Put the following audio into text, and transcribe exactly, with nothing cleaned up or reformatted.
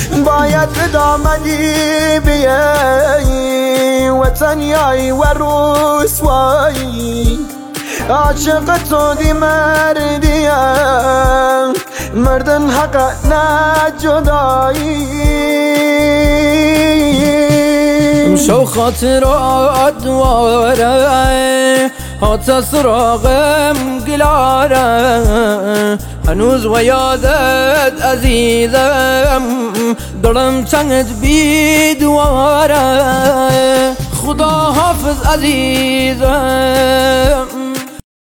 باید به دامنی بیایی وطنیایی و رسوایی عاشق تو دی مردیم مردن حق نه جدایی شو خاطرات دواره هات سراغم گلاره هنوز و یادت عزیزم دلم چنگت بی دواره خدا حافظ عزیزم